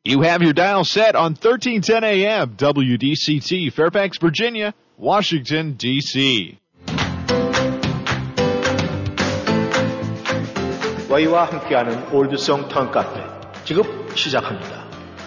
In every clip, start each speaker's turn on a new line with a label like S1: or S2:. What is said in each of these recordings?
S1: You have your dial set on 1310 AM, WDCT, Fairfax, Virginia, Washington, D.C.
S2: 와이와 함께하는 올드송 턴카페 지금 시작합니다.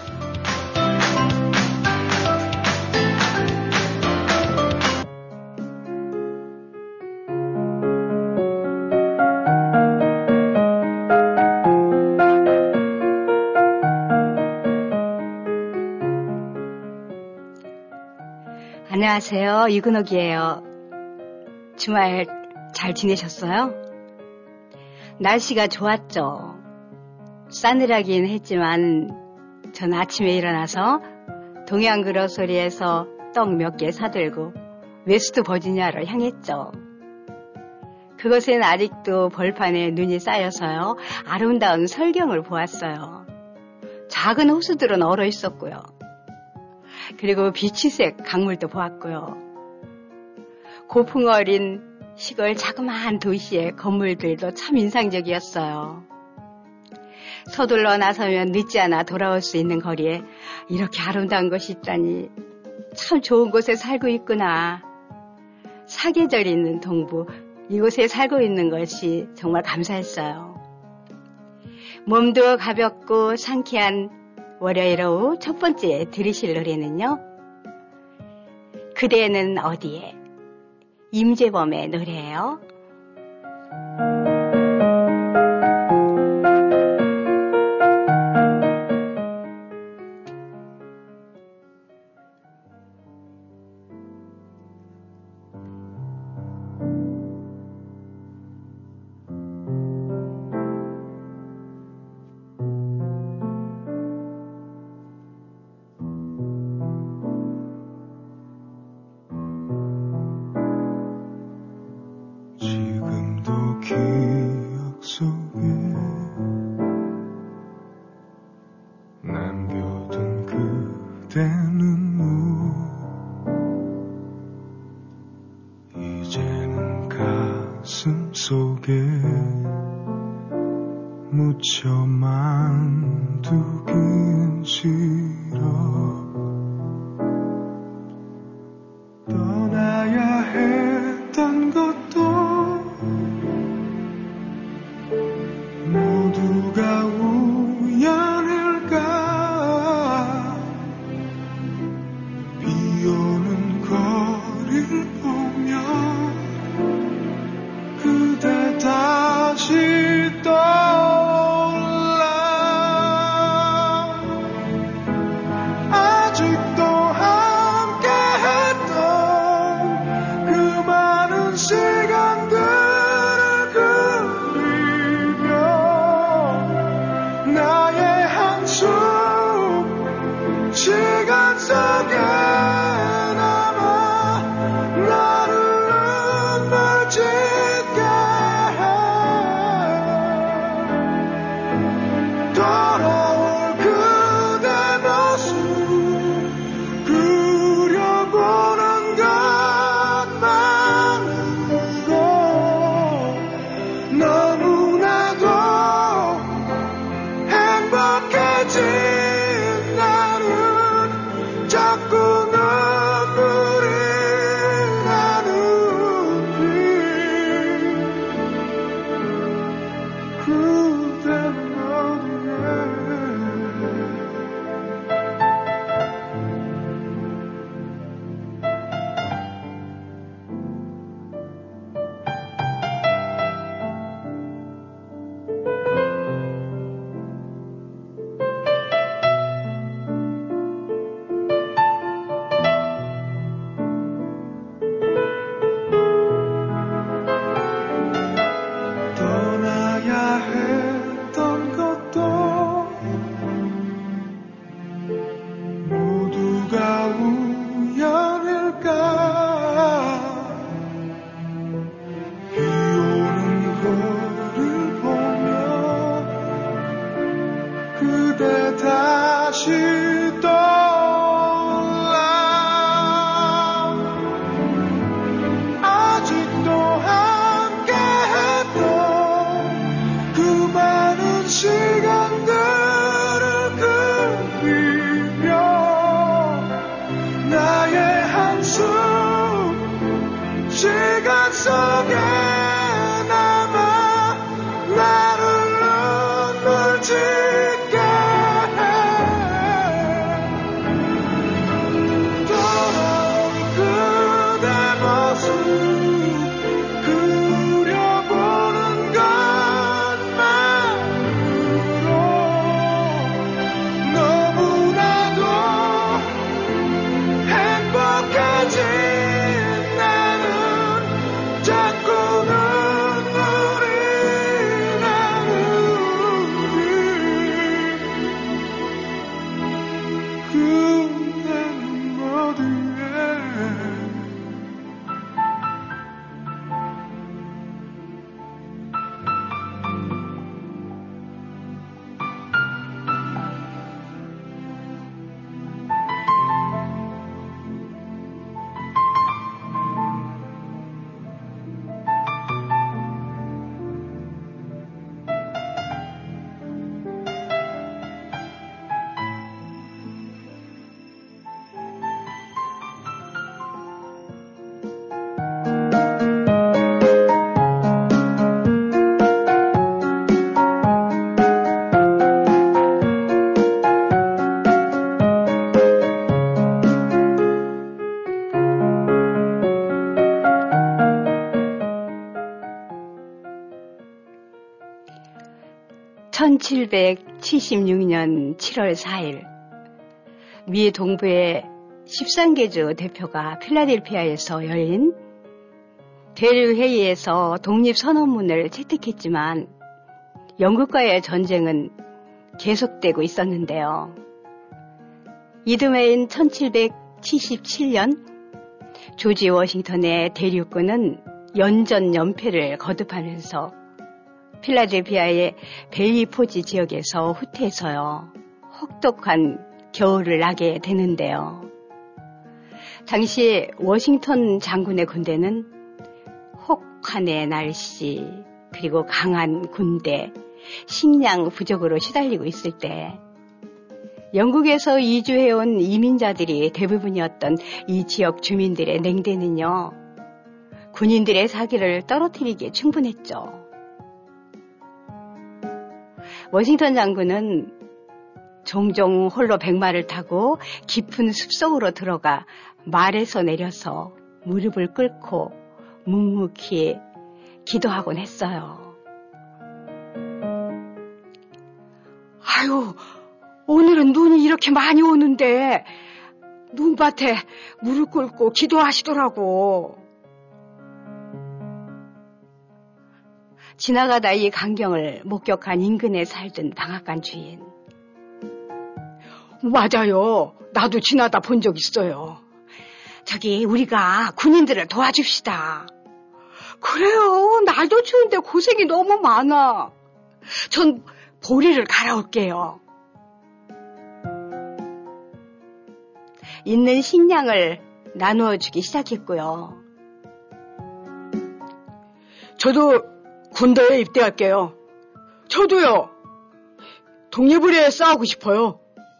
S3: 안녕하세요. 이근옥이에요. 주말 잘 지내셨어요? 날씨가 좋았죠. 싸늘하긴 했지만 전 아침에 일어나서 동양 그로서리에서 떡 몇 개 사들고 웨스트 버지니아를 향했죠. 그곳엔 아직도 벌판에 눈이 쌓여서요. 아름다운 설경을 보았어요. 작은 호수들은 얼어 있었고요. 그리고 비치색 강물도 보았고요. 고풍 어린 시골 자그마한 도시의 건물들도 참 인상적이었어요. 서둘러 나서면 늦지 않아 돌아올 수 있는 거리에 이렇게 아름다운 곳이 있다니 참 좋은 곳에 살고 있구나. 사계절이 있는 동부, 이곳에 살고 있는 것이 정말 감사했어요. 몸도 가볍고 상쾌한 월요일 오후 첫 번째 들으실 노래는요. 그대는 어디에? 임재범의 노래예요.
S4: 그대 다시 떠올라
S3: 1776년 7월 4일 미 동부의 13개주 대표가 필라델피아에서 열린 대의회의에서 독립선언문을 채택했지만 영국과의 전쟁은 계속되고 있었는데요. 이듬해인 1777년 조지 워싱턴의 대륙군은 연전 연패를 거듭하면서 필라델피아의 벨리포지 지역에서 후퇴해서요. 혹독한 겨울을 나게 되는데요. 당시 워싱턴 장군의 군대는 혹한의 날씨, 그리고 강한 군대, 식량 부족으로 시달리고 있을 때 영국에서 이주해온 이민자들이 대부분이었던 이 지역 주민들의 냉대는요, 군인들의 사기를 떨어뜨리기에 충분했죠. 워싱턴 장군은 종종 홀로 백마를 타고 깊은 숲속으로 들어가 말에서 내려서 무릎을 꿇고 묵묵히 기도하곤 했어요. 아유, 오늘은 눈이 이렇게 많이 오는데 눈밭에 무릎 꿇고 기도하시더라고. 지나가다 이 광경을 목격한 인근에 살던 방앗간 주인. 맞아요. 나도 지나다 본 적 있어요. 저기 우리가 군인들을 도와줍시다. 그래요. 날도 추운데 고생이 너무 많아. 전 보리를 갈아올게요. 있는 식량을 나누어 주기 시작했고요. 저도 군대에 입대할게요. 저도요. 독립을 위해 싸우고 싶어요.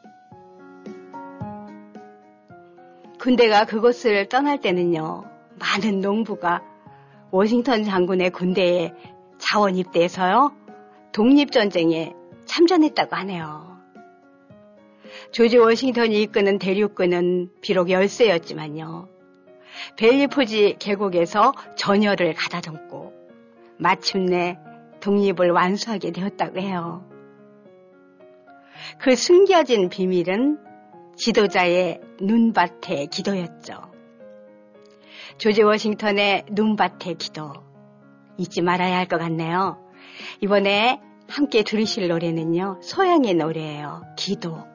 S3: 군대가 그곳을 떠날 때는요, 많은 농부가 워싱턴 장군의 군대에 자원 입대해서요, 독립전쟁에 참전했다고 하네요. 조지 워싱턴이 이끄는 대륙군은 비록 열세였지만요, 벨리포지 계곡에서 전열을 가다듬고 마침내 독립을 완수하게 되었다고 해요. 그 숨겨진 비밀은 지도자의 눈밭의 기도였죠. 조지 워싱턴의 눈밭의 기도, 잊지 말아야 할 것 같네요. 이번에 함께 들으실 노래는요, 소양의 노래예요. 기도.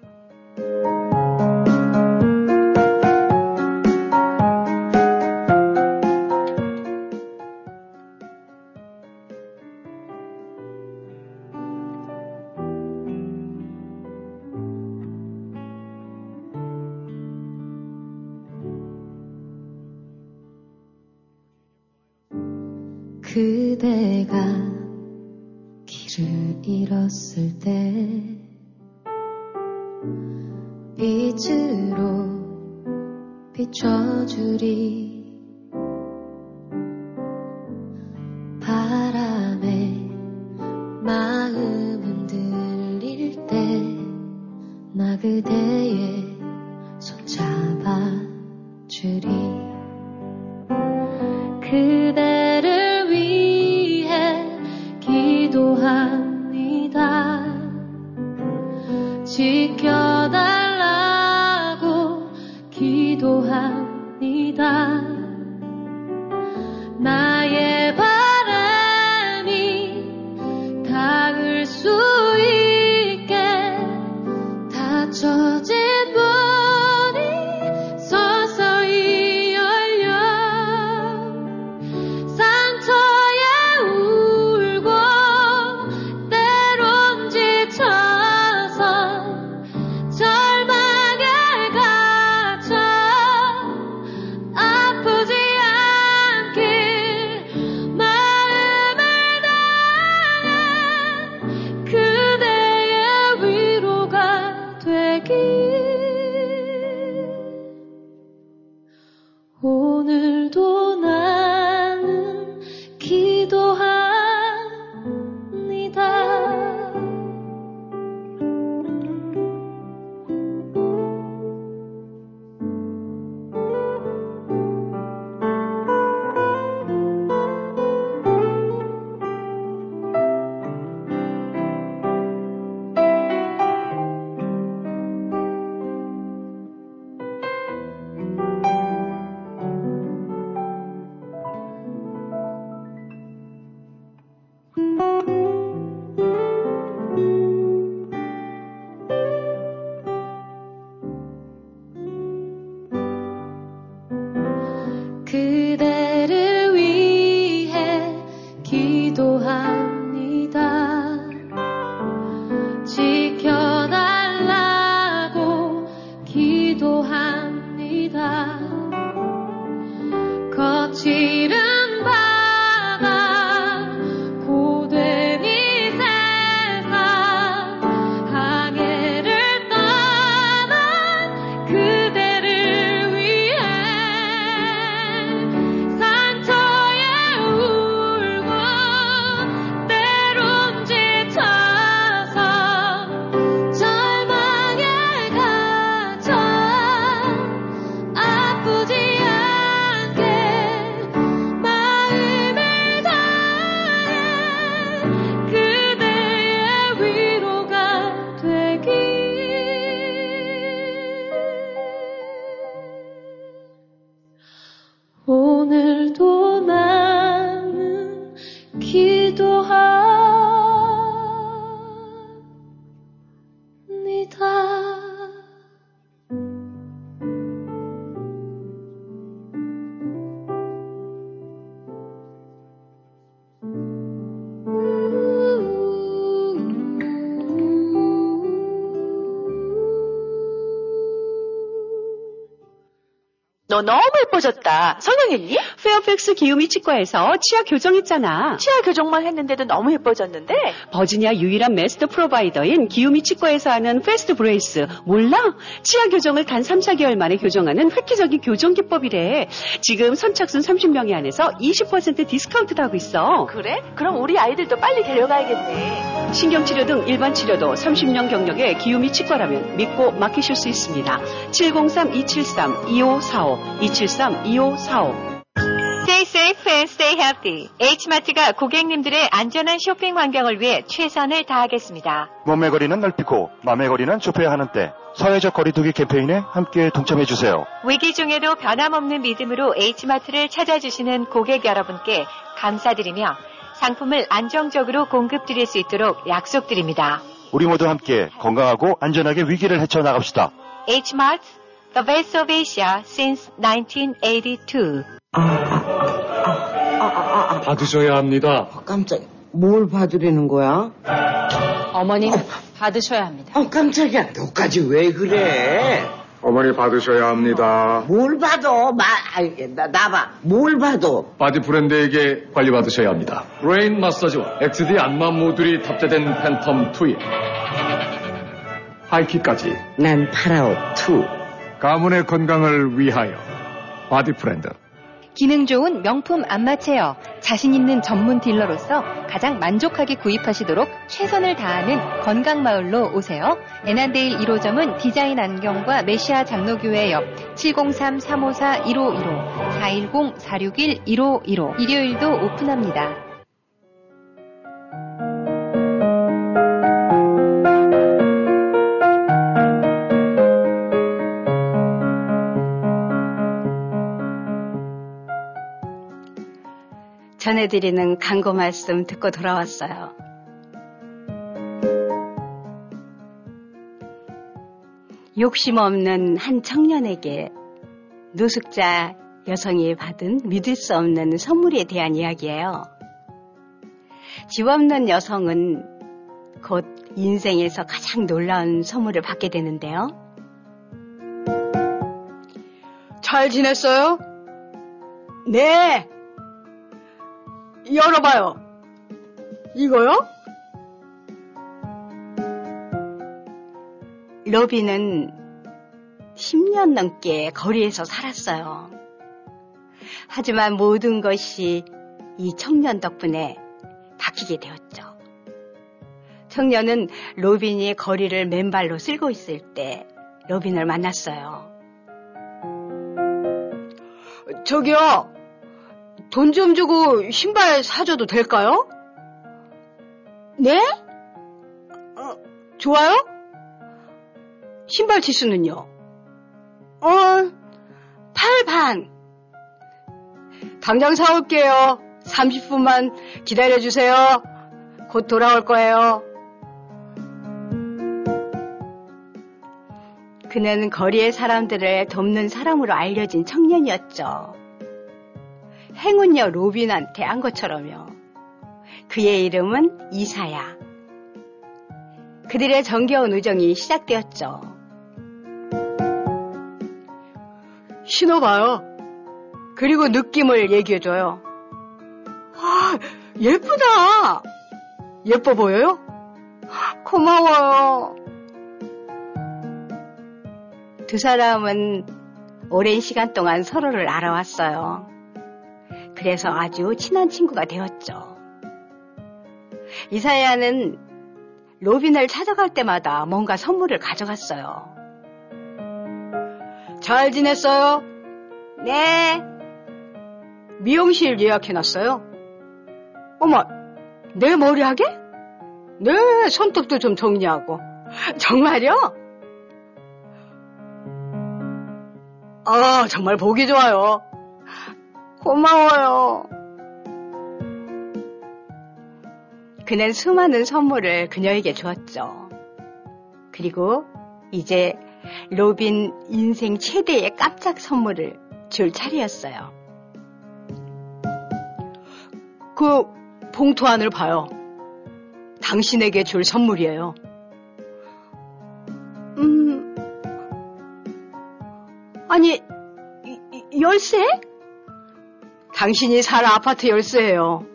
S4: 그대가 길을 잃었을 때 빛으로 비춰주리. 바람에 마음 흔들릴 때 나 그대의 손 잡아주리. 그대를 위해 기도합니다. 지켜달라고 기도합니다. 나의 바람이 닿을 수 있게 닫혀진 문이 서서히 열려 상처에 울고 때론 지쳐서 절망에 갇혀 아프지 않길 마음을 다해 그대의 위로가 되길 오늘도 나는 기도합니다.
S5: 너 너무 예뻐졌다. 성형했니?
S3: 페어팩스 기우미 치과에서 치아 교정했잖아.
S5: 치아 교정만 했는데도 너무 예뻐졌는데?
S3: 버지니아 유일한 매스터 프로바이더인 기우미 치과에서 하는 패스트 브레이스 몰라? 치아 교정을 단 3, 4개월 만에 교정하는 획기적인 교정 기법이래. 지금 선착순 30명이 안에서 20% 디스카운트도 하고 있어.
S5: 그래? 그럼 우리 아이들도 빨리 데려가야겠네.
S3: 신경치료 등 일반 치료도 30년 경력의 기우미 치과라면 믿고 맡기실 수 있습니다. 703-273-2545 273-2545.
S6: Stay safe and stay healthy. H마트가 고객님들의 안전한 쇼핑 환경을 위해 최선을 다하겠습니다.
S7: 몸의 거리는 넓히고 마음의 거리는 좁혀야 하는 때 사회적 거리두기 캠페인에 함께 동참해주세요.
S6: 위기 중에도 변함없는 믿음으로 H마트를 찾아주시는 고객 여러분께 감사드리며 상품을 안정적으로 공급드릴 수 있도록 약속드립니다.
S7: 우리 모두 함께 건강하고 안전하게 위기를 헤쳐나갑시다.
S6: Hmart, the best of Asia since 1982.
S8: 받으셔야 합니다.
S9: 깜짝이야. 뭘 받으려는 거야?
S10: 어머님, 받으셔야 합니다.
S9: 깜짝이야. 너까지 왜 그래?
S8: 어머니 받으셔야 합니다.
S9: 뭘 받아? 나봐. 뭘 받아?
S8: 바디 브랜드에게 관리 받으셔야 합니다. 브레인 마사지와 XD 안마 모듈이 탑재된 팬텀 2에 하이킥까지.
S9: 난 파라오 2.
S8: 가문의 건강을 위하여 바디 브랜드.
S10: 기능 좋은 명품 안마 체어. 자신 있는 전문 딜러로서 가장 만족하게 구입하시도록 최선을 다하는 건강마을로 오세요. 에난데일 1호점은 디자인 안경과 메시아 장로교회 옆 703-354-1515 410-461-1515 일요일도 오픈합니다.
S3: 전해드리는 강고 말씀 듣고 돌아왔어요. 욕심 없는 한 청년에게 노숙자 여성이 받은 믿을 수 없는 선물에 대한 이야기예요. 집 없는 여성은 곧 인생에서 가장 놀라운 선물을 받게 되는데요. 잘 지냈어요? 네. 열어봐요. 이거요? 로비는 10년 넘게 거리에서 살았어요. 하지만 모든 것이 이 청년 덕분에 바뀌게 되었죠. 청년은 로빈이 거리를 맨발로 쓸고 있을 때 로빈을 만났어요. 저기요. 돈 좀 주고 신발 사줘도 될까요? 네? 좋아요? 신발 지수는요? 8반. 당장 사올게요. 30분만 기다려주세요. 곧 돌아올 거예요. 그는 거리의 사람들을 돕는 사람으로 알려진 청년이었죠. 행운여 로빈한테 한 것처럼요. 그의 이름은 이사야. 그들의 정겨운 우정이 시작되었죠. 신어봐요. 그리고 느낌을 얘기해줘요. 아, 예쁘다. 예뻐 보여요? 고마워요. 두 사람은 오랜 시간 동안 서로를 알아왔어요. 그래서 아주 친한 친구가 되었죠. 이사야는 로빈을 찾아갈 때마다 뭔가 선물을 가져갔어요. 잘 지냈어요? 네. 미용실 예약해놨어요? 어머, 내 머리 하게? 네, 손톱도 좀 정리하고. 정말요? 아, 정말 보기 좋아요.
S11: 고마워요. 그는 수많은 선물을 그녀에게 주었죠. 그리고 이제 로빈 인생 최대의 깜짝 선물을 줄 차례였어요. 그 봉투 안을 봐요. 당신에게 줄 선물이에요. 아니, 열쇠? 당신이 살 아파트 열쇠예요.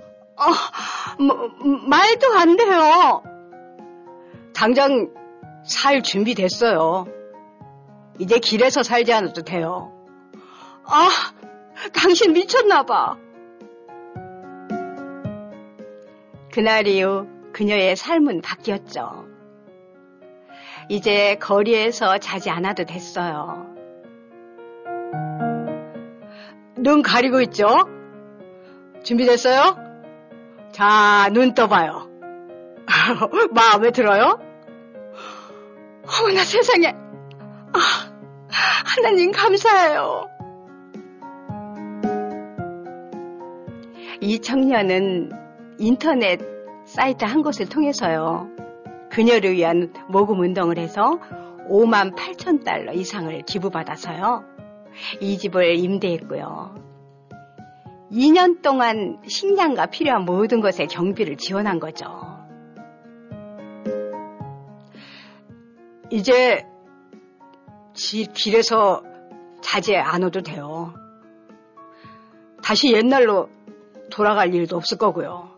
S11: 말도 안 돼요. 당장 살 준비됐어요. 이제 길에서 살지 않아도 돼요. 당신 미쳤나봐. 그날 이후 그녀의 삶은 바뀌었죠. 이제 거리에서 자지 않아도 됐어요. 눈 가리고 있죠? 준비됐어요? 자, 눈 떠봐요. 마음에 들어요? 어머나 세상에. 하나님 감사해요. 이 청년은 인터넷 사이트 한 곳을 통해서요. 그녀를 위한 모금 운동을 해서 58,000달러 이상을 기부받아서요. 이 집을 임대했고요. 2년 동안 식량과 필요한 모든 것에 경비를 지원한 거죠. 이제 길에서 자지 않아도 돼요. 다시 옛날로 돌아갈 일도 없을 거고요.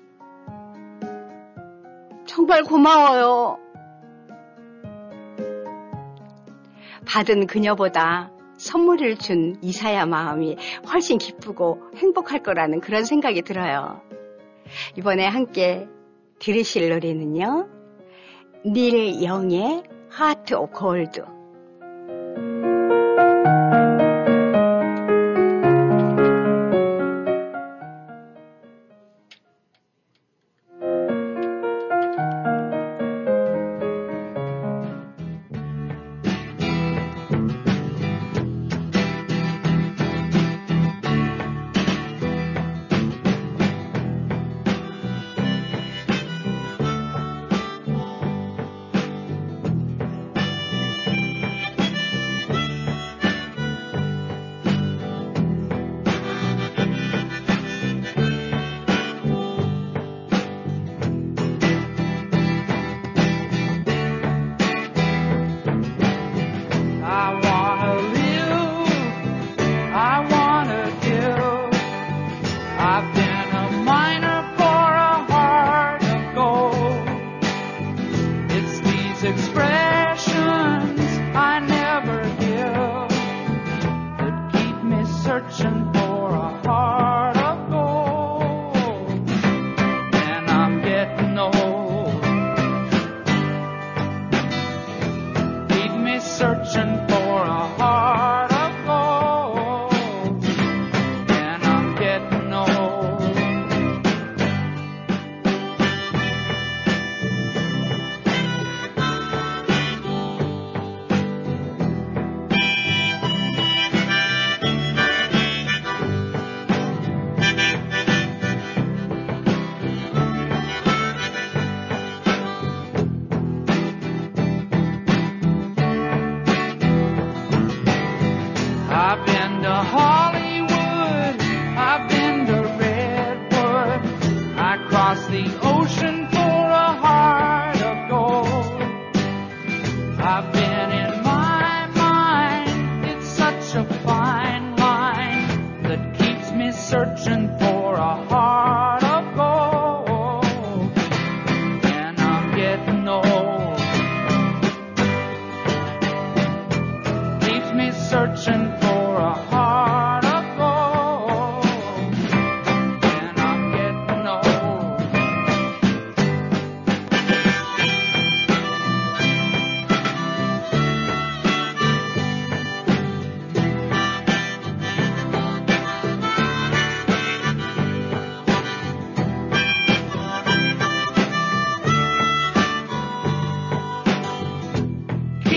S11: 정말 고마워요. 받은 그녀보다 선물을 준 이사야 마음이 훨씬 기쁘고 행복할 거라는 그런 생각이 들어요. 이번에 함께 들으실 노래는요. 닐 영의 Heart of Gold.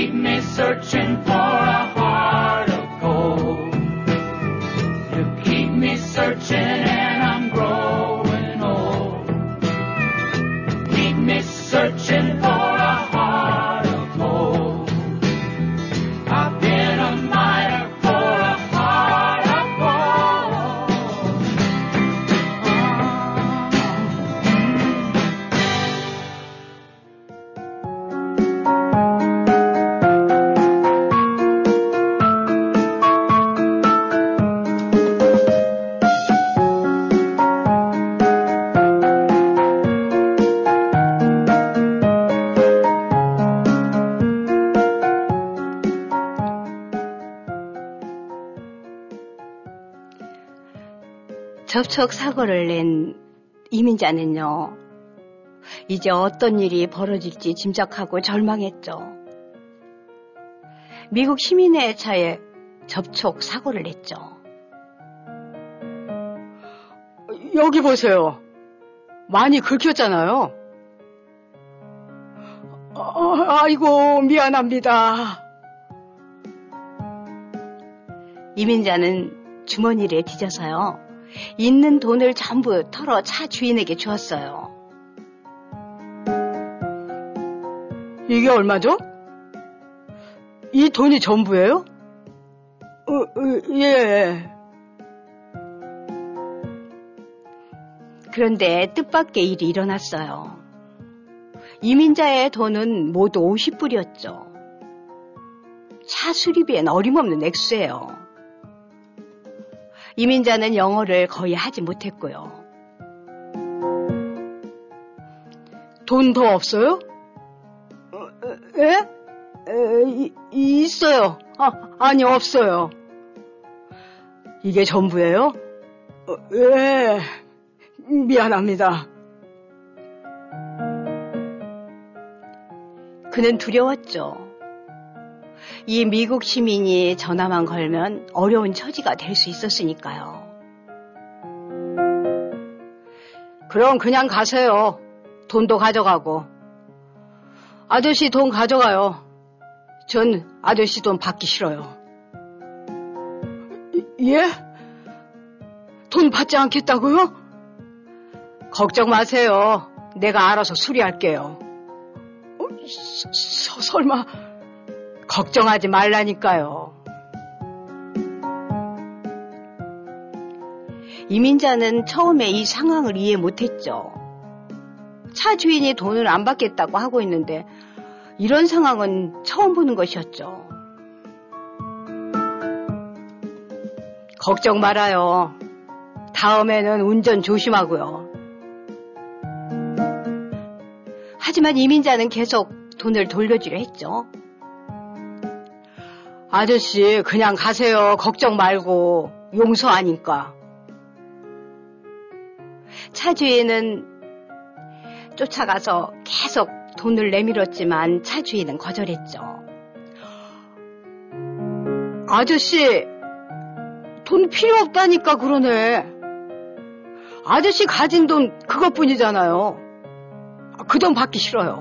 S12: Searching for a heart of gold. You keep
S11: 접촉 사고를 낸 이민자는요, 이제 어떤 일이 벌어질지 짐작하고 절망했죠. 미국 시민의 차에 접촉 사고를 냈죠. 여기 보세요. 많이 긁혔잖아요. 아이고, 미안합니다. 이민자는 주머니를 뒤져서요, 있는 돈을 전부 털어 차 주인에게 주었어요. 이게 얼마죠? 이 돈이 전부예요? 예. 그런데 뜻밖의 일이 일어났어요. 이민자의 돈은 모두 50불이었죠. 차 수리비엔 어림없는 액수예요. 이민자는 영어를 거의 하지 못했고요. 돈 더 없어요? 예? 있어요. 아니, 없어요. 이게 전부예요? 예. 미안합니다. 그는 두려웠죠. 이 미국 시민이 전화만 걸면 어려운 처지가 될 수 있었으니까요. 그럼 그냥 가세요. 돈도 가져가고. 아저씨 돈 가져가요. 전 아저씨 돈 받기 싫어요. 예? 돈 받지 않겠다고요? 걱정 마세요. 내가 알아서 수리할게요. 설마 걱정하지 말라니까요. 이민자는 처음에 이 상황을 이해 못했죠. 차 주인이 돈을 안 받겠다고 하고 있는데 이런 상황은 처음 보는 것이었죠. 걱정 말아요. 다음에는 운전 조심하고요. 하지만 이민자는 계속 돈을 돌려주려 했죠. 아저씨 그냥 가세요. 걱정 말고. 용서하니까. 차 주인은 쫓아가서 계속 돈을 내밀었지만 차 주인은 거절했죠. 아저씨 돈 필요 없다니까 그러네. 아저씨 가진 돈 그것뿐이잖아요. 그 돈 받기 싫어요.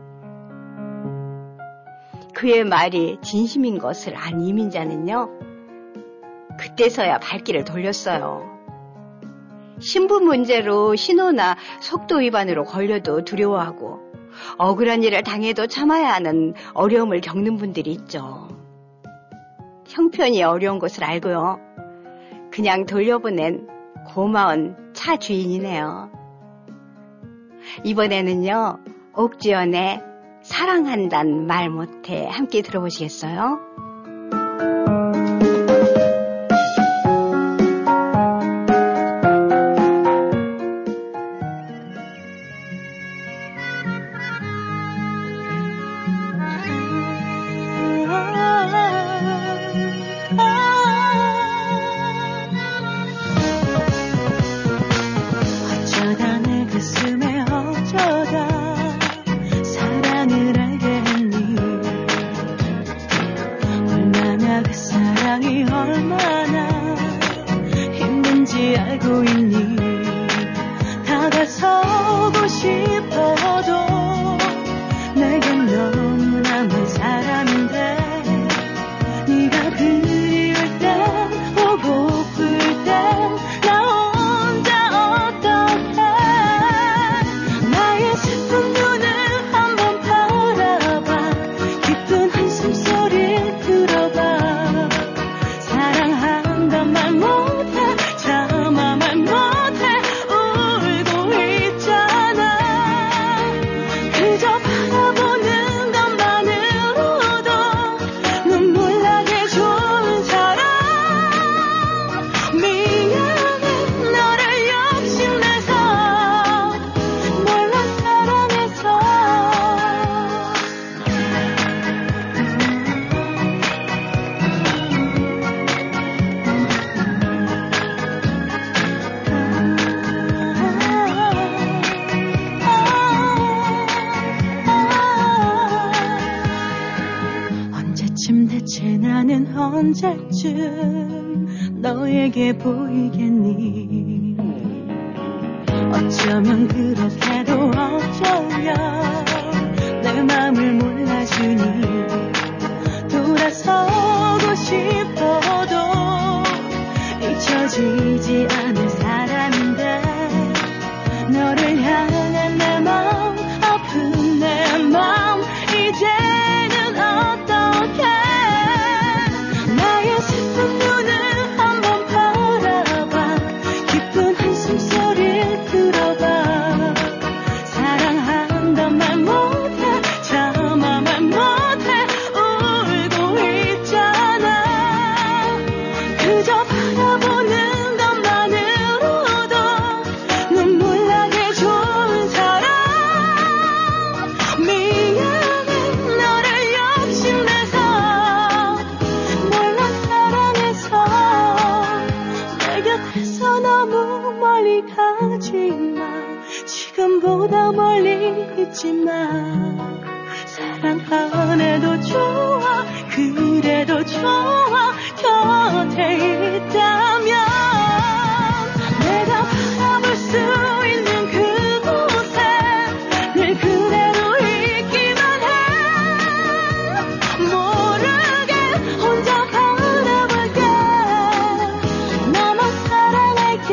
S11: 그의 말이 진심인 것을 안 이민자는요, 그때서야 발길을 돌렸어요. 신분 문제로 신호나 속도 위반으로 걸려도 두려워하고 억울한 일을 당해도 참아야 하는 어려움을 겪는 분들이 있죠. 형편이 어려운 것을 알고요, 그냥 돌려보낸 고마운 차 주인이네요. 이번에는요, 옥지연의 사랑한단 말 못해 함께 들어보시겠어요?
S4: 대체 나는 언제쯤 너에게 보이겠니? 어쩌면 그렇게도 어쩌면 내 맘을 몰라주니 돌아서고 싶어도 잊혀지지 않을 사람인데 너를 향한 내 마음 아픈 내 마음 이제는 어떡해 나의 슬픈 눈을 한번 바라봐 기쁜 한숨소리를 들어봐 사랑한단 말 못해 참아 말 못해 울고 있잖아 그저 바라보는 것만으로도 눈물 나게 좋은 사람 미안해 너를 욕심내서 몰라 사랑해서 내 곁에서 너무 멀리 가지마 지금보다 멀리 있지마 사랑 안 해도 좋아 그래도 좋아 곁에 있다면 내가 바라볼 수 있는 그곳에 늘 그대로 있기만 해 모르게 혼자 바라볼게 나만 사랑할게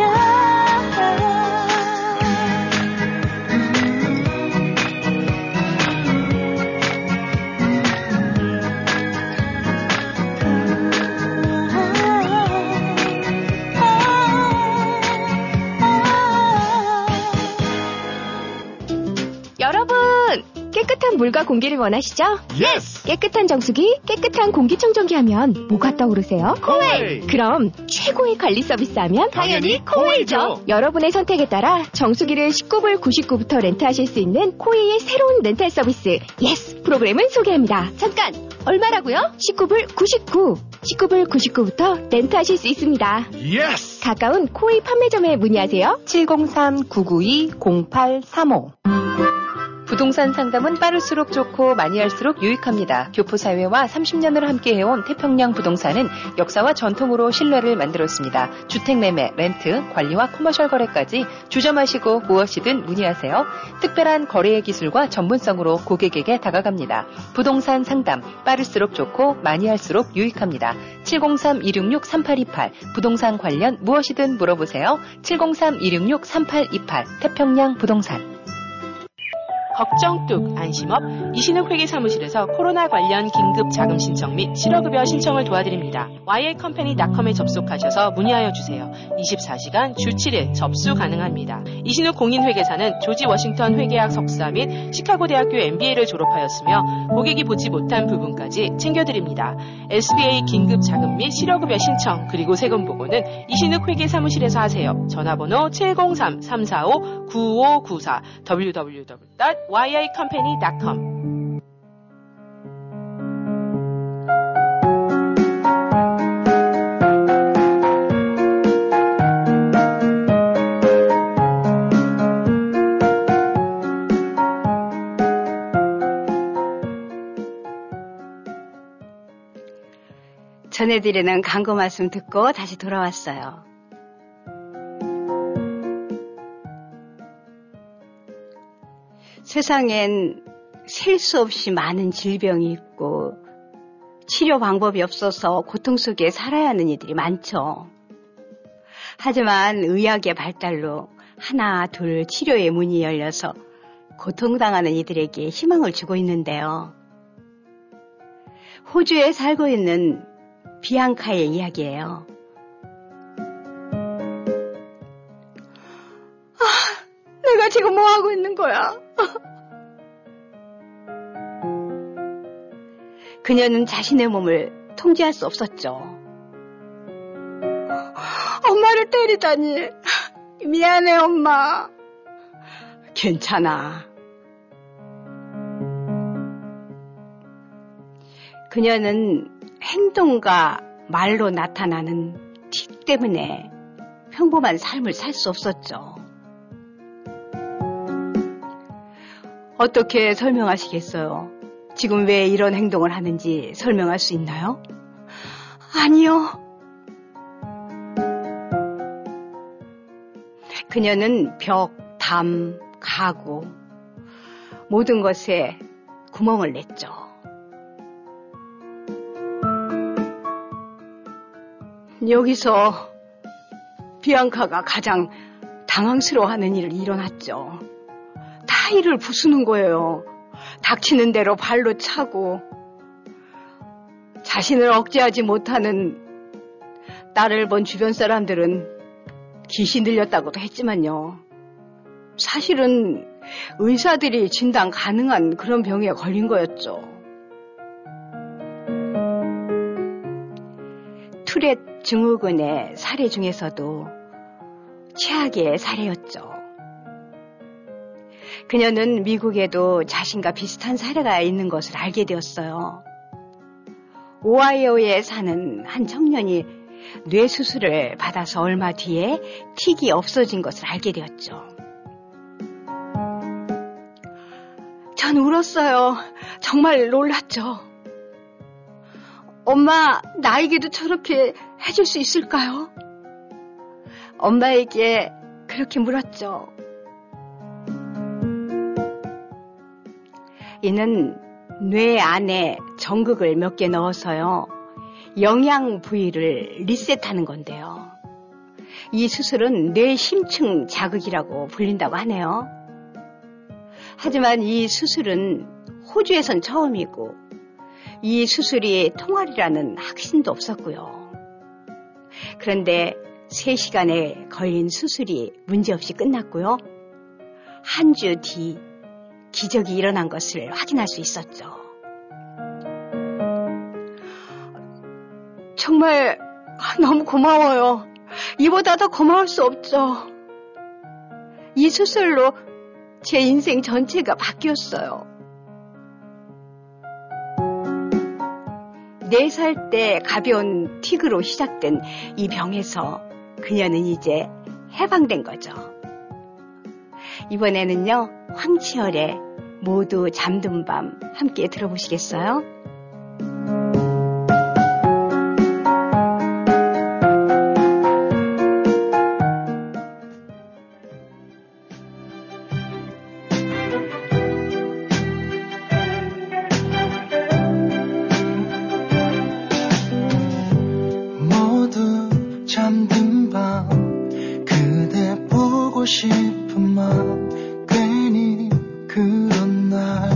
S6: 여러분, 깨끗한 물과 공기를 원하시죠?
S1: Yes!
S6: 깨끗한 정수기, 깨끗한 공기청정기 하면 뭐가 떠오르세요?
S1: 코웨이!
S6: 그럼 최고의 관리 서비스 하면
S1: 당연히 코웨이죠.
S6: 여러분의 선택에 따라 정수기를 19불 99부터 렌트하실 수 있는 코웨이의 새로운 렌탈 서비스 예스 프로그램을 소개합니다. 잠깐! 얼마라고요? 19불 99. 19불 99부터 렌트하실 수 있습니다.
S1: Yes!
S6: 가까운 코웨이 판매점에 문의하세요.
S10: 703-992-0835 부동산 상담은 빠를수록 좋고 많이 할수록 유익합니다. 교포사회와 30년을 함께해온 태평양 부동산은 역사와 전통으로 신뢰를 만들었습니다. 주택매매, 렌트, 관리와 커머셜 거래까지 주저마시고 무엇이든 문의하세요. 특별한 거래의 기술과 전문성으로 고객에게 다가갑니다. 부동산 상담, 빠를수록 좋고 많이 할수록 유익합니다. 703-266-3828 부동산 관련 무엇이든 물어보세요. 703-266-3828 태평양 부동산.
S12: 걱정 뚝 안심업 이신욱 회계사무실에서 코로나 관련 긴급 자금 신청 및 실업급여 신청을 도와드립니다. YACompany.com에 접속하셔서 문의하여 주세요. 24시간 주 7일 접수 가능합니다. 이신욱 공인회계사는 조지 워싱턴 회계학 석사 및 시카고대학교 MBA를 졸업하였으며 고객이 보지 못한 부분까지 챙겨드립니다. SBA 긴급 자금 및 실업급여 신청 그리고 세금 보고는 이신욱 회계사무실에서 하세요. 전화번호 703-345-9594 www.yaccompany.com
S11: 전해드리는 광고 말씀 듣고 다시 돌아왔어요. 세상엔 셀 수 없이 많은 질병이 있고 치료 방법이 없어서 고통 속에 살아야 하는 이들이 많죠. 하지만 의학의 발달로 하나 둘 치료의 문이 열려서 고통당하는 이들에게 희망을 주고 있는데요. 호주에 살고 있는 비앙카의 이야기예요. 내가 지금 뭐 하고 있는 거야? 그녀는 자신의 몸을 통제할 수 없었죠. 엄마를 때리다니. 미안해, 엄마. 괜찮아. 그녀는 행동과 말로 나타나는 틱 때문에 평범한 삶을 살 수 없었죠. 어떻게 설명하시겠어요? 지금 왜 이런 행동을 하는지 설명할 수 있나요? 아니요. 그녀는 벽, 담, 가구 모든 것에 구멍을 냈죠. 여기서 비앙카가 가장 당황스러워하는 일이 일어났죠. 타일을 부수는 거예요. 닥치는 대로 발로 차고 자신을 억제하지 못하는 나를 본 주변 사람들은 귀신 들렸다고도 했지만요. 사실은 의사들이 진단 가능한 그런 병에 걸린 거였죠. 투렛 증후군의 사례 중에서도 최악의 사례였죠. 그녀는 미국에도 자신과 비슷한 사례가 있는 것을 알게 되었어요. 오하이오에 사는 한 청년이 뇌수술을 받아서 얼마 뒤에 틱이 없어진 것을 알게 되었죠. 전 울었어요. 정말 놀랐죠. 엄마, 나에게도 저렇게 해줄 수 있을까요? 엄마에게 그렇게 물었죠. 이는 뇌 안에 전극을 몇 개 넣어서요. 영양 부위를 리셋하는 건데요. 이 수술은 뇌 심층 자극이라고 불린다고 하네요. 하지만 이 수술은 호주에선 처음이고 이 수술이 통할이라는 확신도 없었고요. 그런데 3시간에 걸린 수술이 문제없이 끝났고요. 한 주 뒤 기적이 일어난 것을 확인할 수 있었죠. 정말 너무 고마워요. 이보다 더 고마울 수 없죠. 이 수술로 제 인생 전체가 바뀌었어요. 4살 때 가벼운 틱으로 시작된 이 병에서 그녀는 이제 해방된 거죠. 이번에는요, 황치열의 모두 잠든 밤 함께 들어보시겠어요?
S13: 모두 잠든 밤 그대 보고 싶은 마음 괜히 그런 날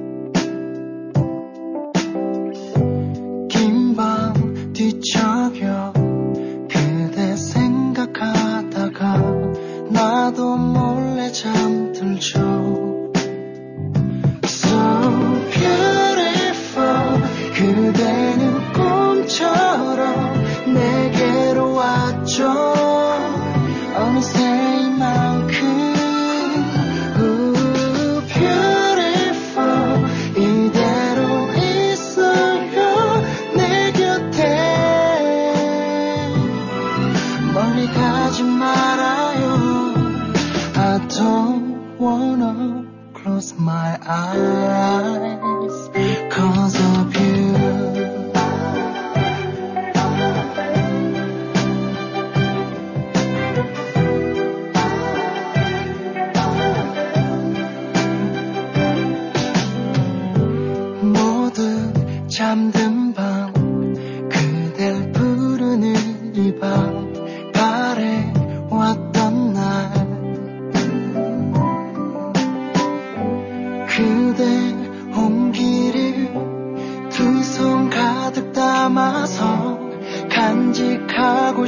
S13: 긴 밤 뒤척여 그대 생각하다가 나도 몰래 잠들죠. So beautiful 그대는 꿈처럼 내게로 왔죠. 어느새 이만큼 beautiful 이대로 있어요 내 곁에 멀리 가지 말아요. I don't wanna close my eyes cause of you. 잠든 밤 그댈 부르는 이 밤 바래왔던 날 그대 온기를 두 손 가득 담아서 간직하고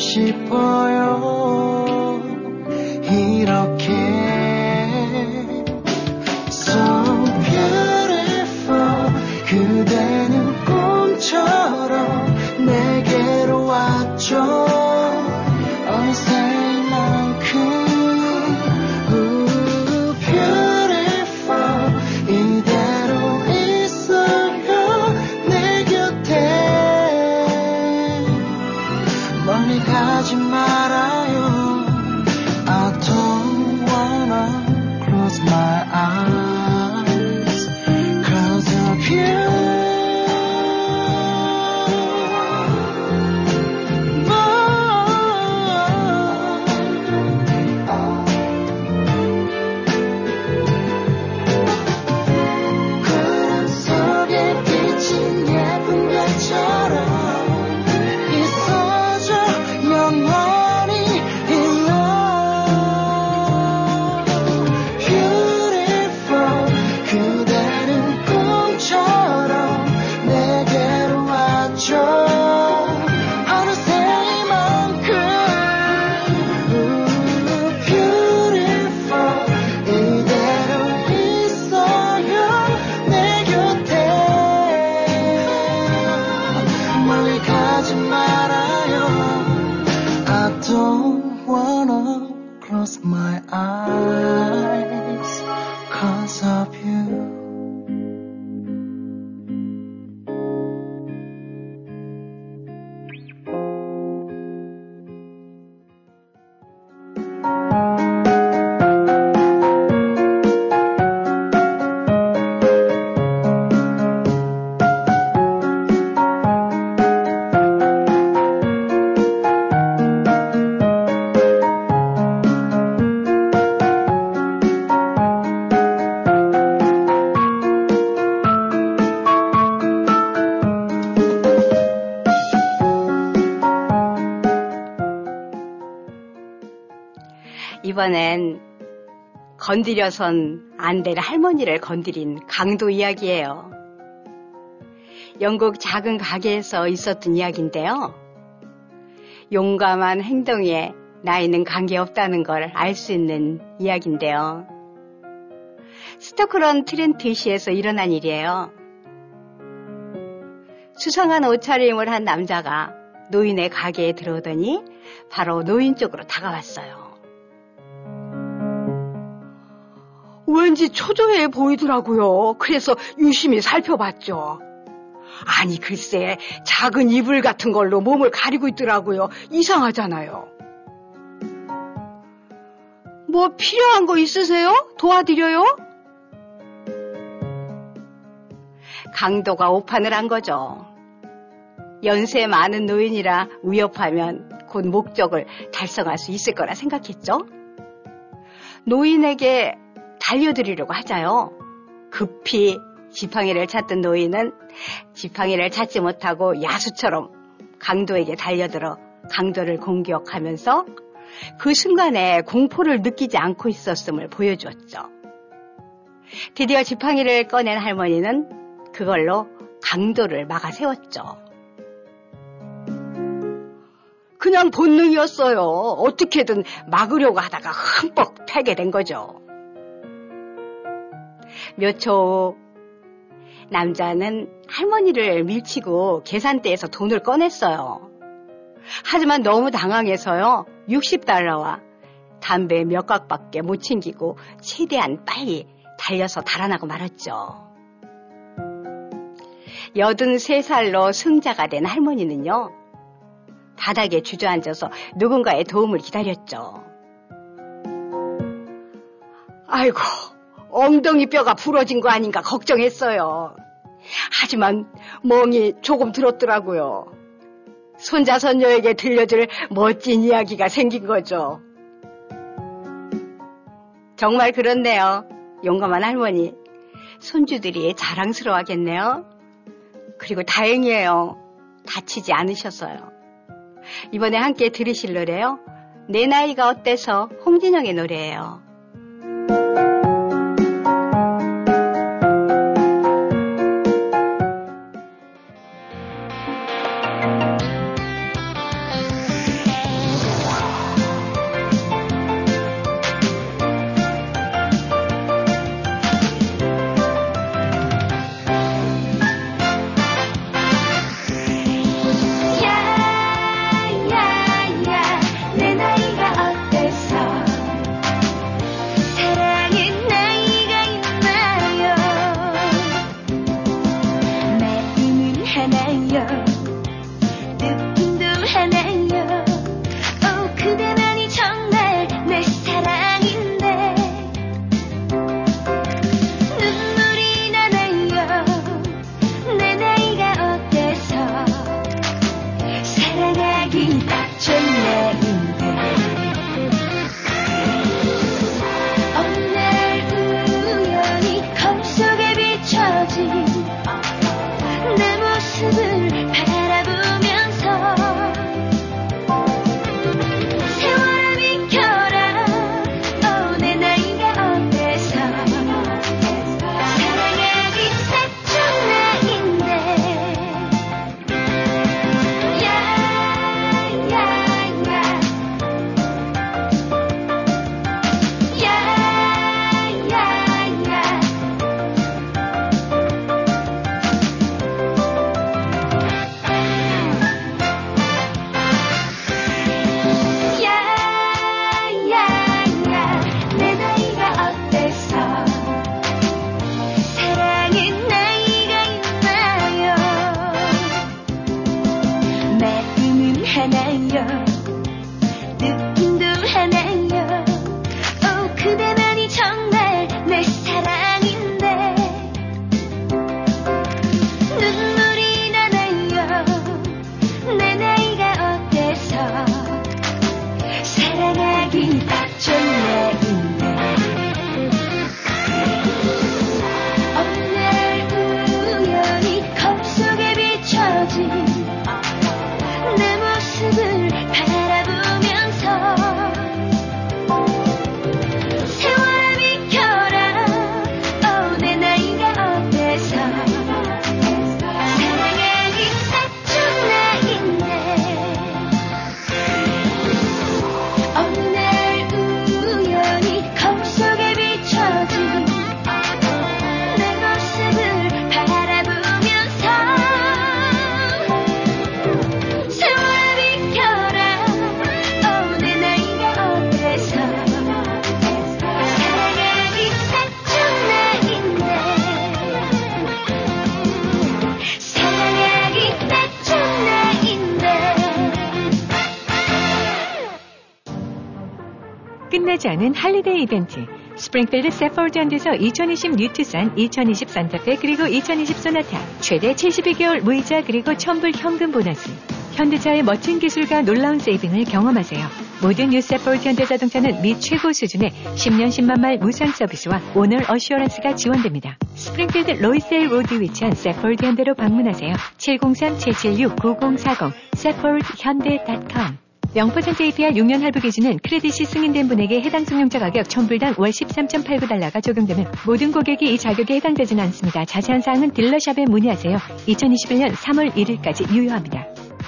S13: 싶어요. 이렇게 So beautiful 그대는 꿈처럼 내게로 왔죠. 어느새 이만큼 beautiful 이대로 있어요 내 곁에 멀리 가지 말아요. I don't wanna close my eyes cause of you. 가지 말아요. I don't wanna close my eyes 'cause of you.
S11: 이번엔 건드려선 안 될 할머니를 건드린 강도 이야기예요. 영국 작은 가게에서 있었던 이야기인데요. 용감한 행동에 나이는 관계없다는 걸 알 수 있는 이야기인데요. 스토크런 트렌트시에서 일어난 일이에요. 수상한 옷차림을 한 남자가 노인의 가게에 들어오더니 바로 노인 쪽으로 다가왔어요. 왠지 초조해 보이더라고요. 그래서 유심히 살펴봤죠. 아니 글쎄 작은 이불 같은 걸로 몸을 가리고 있더라고요. 이상하잖아요. 뭐 필요한 거 있으세요? 도와드려요? 강도가 오판을 한 거죠. 연세 많은 노인이라 위협하면 곧 목적을 달성할 수 있을 거라 생각했죠. 노인에게 달려드리려고 하자요. 급히 지팡이를 찾던 노인은 지팡이를 찾지 못하고 야수처럼 강도에게 달려들어 강도를 공격하면서 그 순간에 공포를 느끼지 않고 있었음을 보여주었죠. 드디어 지팡이를 꺼낸 할머니는 그걸로 강도를 막아 세웠죠. 그냥 본능이었어요. 어떻게든 막으려고 하다가 흠뻑 패게 된 거죠. 몇 초 후 남자는 할머니를 밀치고 계산대에서 돈을 꺼냈어요. 하지만 너무 당황해서요. $60와 담배 몇 각밖에 못 챙기고 최대한 빨리 달려서 달아나고 말았죠. 83살로 승자가 된 할머니는요. 바닥에 주저앉아서 누군가의 도움을 기다렸죠. 아이고, 엉덩이 뼈가 부러진 거 아닌가 걱정했어요. 하지만 멍이 조금 들었더라고요. 손자 손녀에게 들려줄 멋진 이야기가 생긴 거죠. 정말 그렇네요. 용감한 할머니. 손주들이 자랑스러워하겠네요. 그리고 다행이에요. 다치지 않으셨어요. 이번에 함께 들으실 노래요. 내 나이가 어때서 홍진영의 노래예요.
S4: 내 나이가 어때서 하나요 느낌도 하나요 오 그대만이 정말 내 사랑인데 눈물이 나나요 내 나이가 어때서 사랑하기 딱 좋은 나이인데 어느 날 우연히 거울 속에 비춰진 내 모습을 바라보면서 세월아 비켜라 오 내 나이가 어때서 사랑하기 딱 좋은 나이인데 어느 날 우연히 거울 속에 비춰진 내 모습을 바라보면서 세월아 비켜라 오 내 나이가 어때서 사랑하기 딱 좋은 나이인데 사랑하기 딱 좋은 나이인데
S14: 끝나지 않은 할리데이 이벤트. 스프링필드 세포드 현대에서 2020 뉴투산, 2020 산타페 그리고 2020 소나타 최대 72개월 무이자 그리고 첨불 현금 보너스. 현대차의 멋진 기술과 놀라운 세이빙을 경험하세요. 모든 뉴세포드 현대자동차는 미 최고 수준의 10년 10만 마일 무상 서비스와 오너 어슈어런스가 지원됩니다. 스프링필드 로이세일 로드 위치한 세포드 현대로 방문하세요. 703-776-9040 sephordhyundai.com. 0% APR 6년 할부 기준은 크레딧이 승인된 분에게 해당 승용차 가격 1000불당 월 13.89달러가 적용되는 모든 고객이 이 자격에 해당되지는 않습니다. 자세한 사항은 딜러샵에 문의하세요. 2021년 3월 1일까지 유효합니다.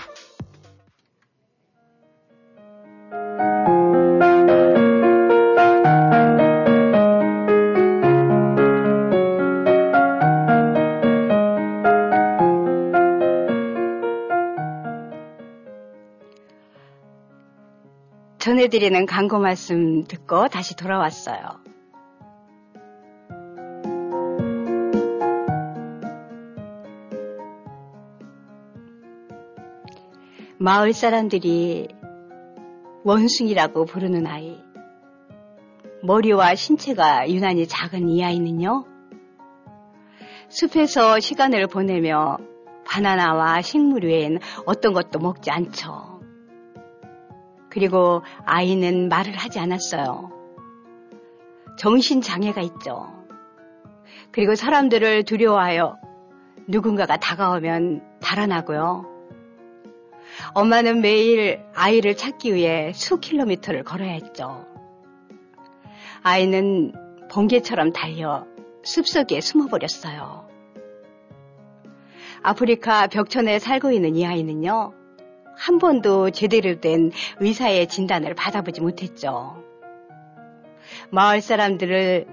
S11: 전해드리는 광고 말씀 듣고 다시 돌아왔어요. 마을 사람들이 원숭이라고 부르는 아이, 머리와 신체가 유난히 작은 이 아이는요, 숲에서 시간을 보내며 바나나와 식물 외엔 어떤 것도 먹지 않죠. 그리고 아이는 말을 하지 않았어요. 정신장애가 있죠. 그리고 사람들을 두려워하여 누군가가 다가오면 달아나고요. 엄마는 매일 아이를 찾기 위해 수킬로미터를 걸어야 했죠. 아이는 번개처럼 달려 숲속에 숨어버렸어요. 아프리카 벽천에 살고 있는 이 아이는요, 한 번도 제대로 된 의사의 진단을 받아보지 못했죠. 마을 사람들을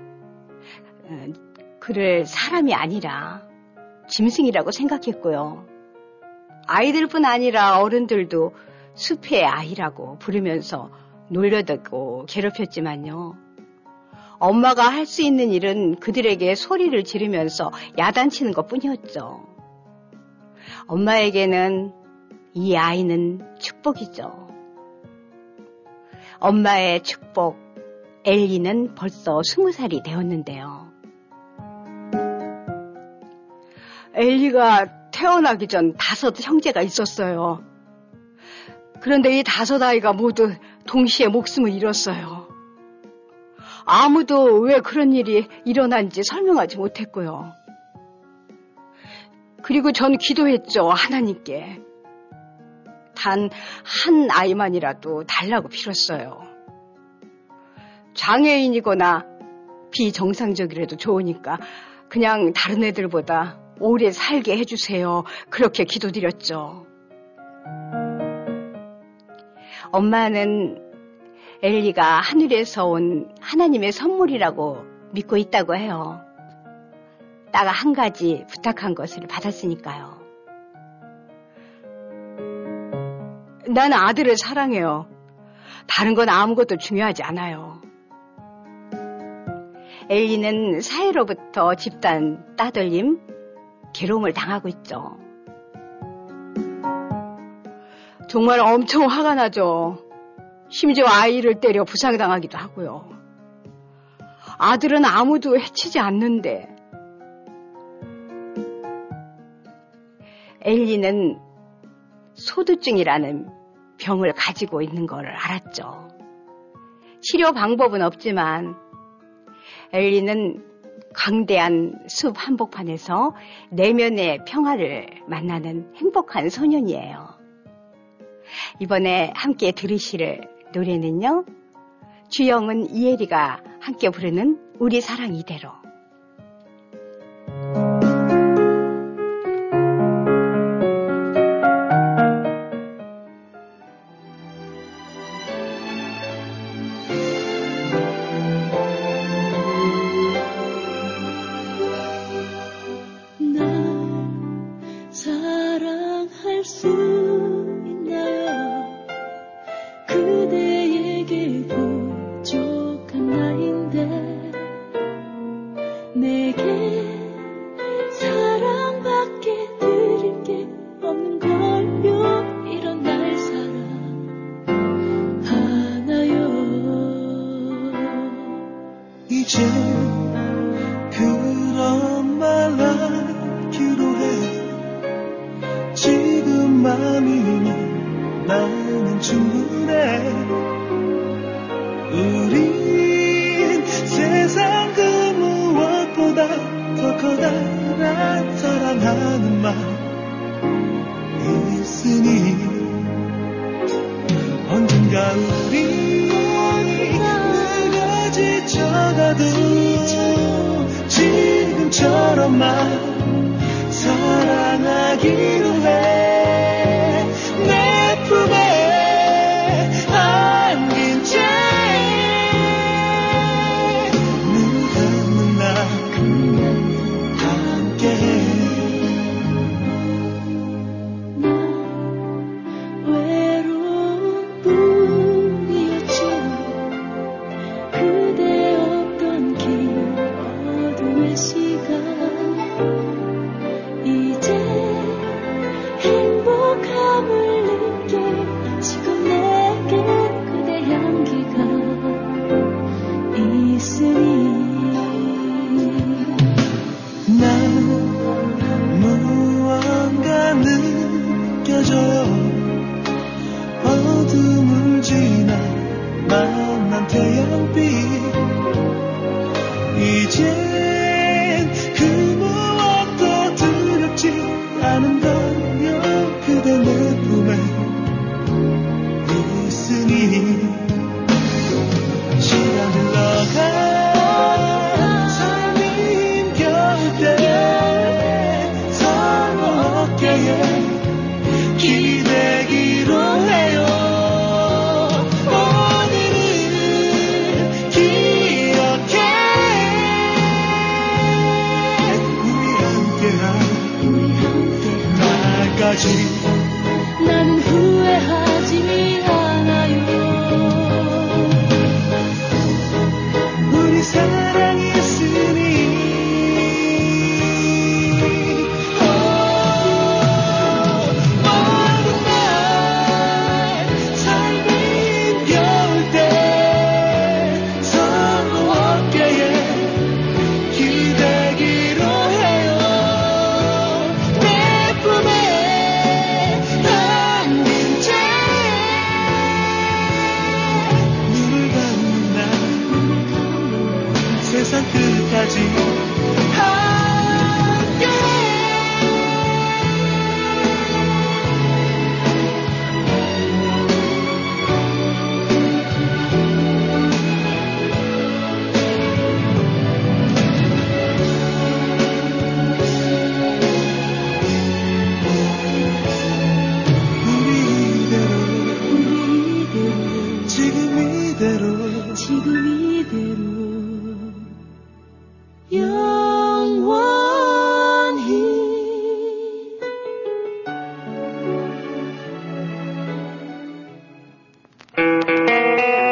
S11: 그를 사람이 아니라 짐승이라고 생각했고요. 아이들뿐 아니라 어른들도 숲의 아이라고 부르면서 놀려대고 괴롭혔지만요. 엄마가 할 수 있는 일은 그들에게 소리를 지르면서 야단치는 것뿐이었죠. 엄마에게는 이 아이는 축복이죠. 엄마의 축복, 엘리는 벌써 20살이 되었는데요. 엘리가 태어나기 전 5 형제가 있었어요. 그런데 이 5 아이가 모두 동시에 목숨을 잃었어요. 아무도 왜 그런 일이 일어난지 설명하지 못했고요. 그리고 전 기도했죠, 하나님께. 단 한 아이만이라도 달라고 빌었어요. 장애인이거나 비정상적이라도 좋으니까 그냥 다른 애들보다 오래 살게 해주세요. 그렇게 기도드렸죠. 엄마는 엘리가 하늘에서 온 하나님의 선물이라고 믿고 있다고 해요. 딱 한 가지 부탁한 것을 받았으니까요. 나는 아들을 사랑해요. 다른 건 아무것도 중요하지 않아요. 엘리는 사회로부터 집단 따돌림, 괴로움을 당하고 있죠. 정말 엄청 화가 나죠. 심지어 아이를 때려 부상당하기도 하고요. 아들은 아무도 해치지 않는데. 엘리는 소두증이라는 병을 가지고 있는 걸 알았죠. 치료 방법은 없지만 엘리는 강대한 숲 한복판에서 내면의 평화를 만나는 행복한 소년이에요. 이번에 함께 들으실 노래는요, 주영은 이혜리가 함께 부르는 우리 사랑 이대로.
S4: 사랑할 수 있나요? 그대에게 부족한 나인데 내게 사랑밖에 드릴 게 없는 걸요. 이런 날 사랑하나요?
S13: 이제 그런 말 하기로 해. 지금 마음이면 나는 충분해. 우린 세상 그 무엇보다 더 커다란 사랑하는 마음 있으니 언젠가 우리 누가 지쳐가도 지금처럼만 사랑하기로 해. 내 품에 안긴 채 눈 감는 날 함께해.
S4: 나 외로운 뿐이었죠. 그대 없던 길 어둠의 시간 이제 행복함을 느껴. 지금 내게 그대 향기가 있으니
S13: 난 무언가 느껴져요. 어둠을 지나 만난 태양빛 이젠 그 무엇도 두렵지 않은 걸요. 그대 내 품에 있으니 시간 흘러가 삶이 힘겨울 때 서로 어깨에 기대기로 해요. 오늘을 기억해. 우리 함께한 날까지
S4: 나는 후회하지 않아요.
S13: 우리 사랑이 있으니 모든 날 삶이 힘겨울 때 서로 어깨에 기대기로 해요. 내 품에 안긴 채 눈을 감는 날 세상 끝까지 함께. 우리 이대로 지금 이대로
S4: 영원히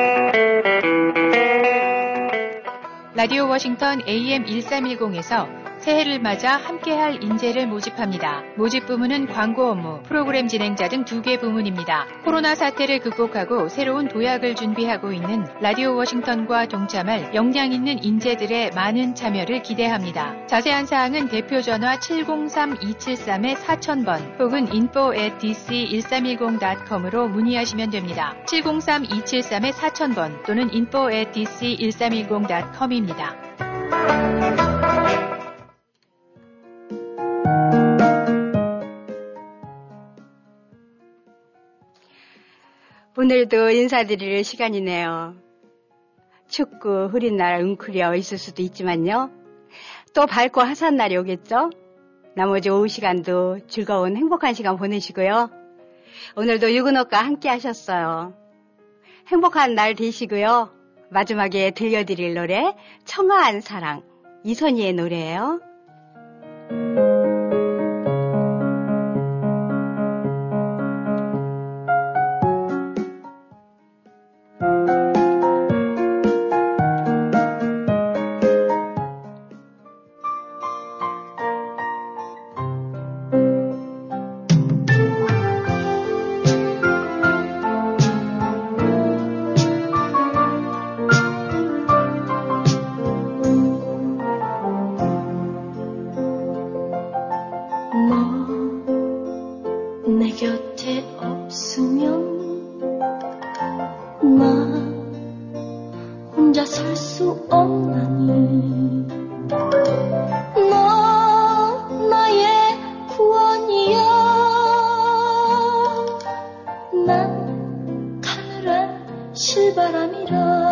S14: 라디오 워싱턴 AM 1310에서 새해를 맞아 함께할 인재를 모집합니다. 모집 부문은 광고 업무, 프로그램 진행자 등 2개 부문입니다. 코로나 사태를 극복하고 새로운 도약을 준비하고 있는 라디오 워싱턴과 동참할 역량 있는 인재들의 많은 참여를 기대합니다. 자세한 사항은 대표 전화 703-273-4000번 혹은 info@dc1310.com으로 문의하시면 됩니다. 703-273-4000번 또는 info@dc1310.com입니다.
S11: 오늘도 인사드릴 시간이네요. 춥고 흐린 날 웅크려 있을 수도 있지만요. 또 밝고 화사한 날이 오겠죠? 나머지 오후 시간도 즐거운 행복한 시간 보내시고요. 오늘도 유근옥과 함께 하셨어요. 행복한 날 되시고요. 마지막에 들려드릴 노래 청아한 사랑, 이선희의 노래예요.
S4: 실바람이라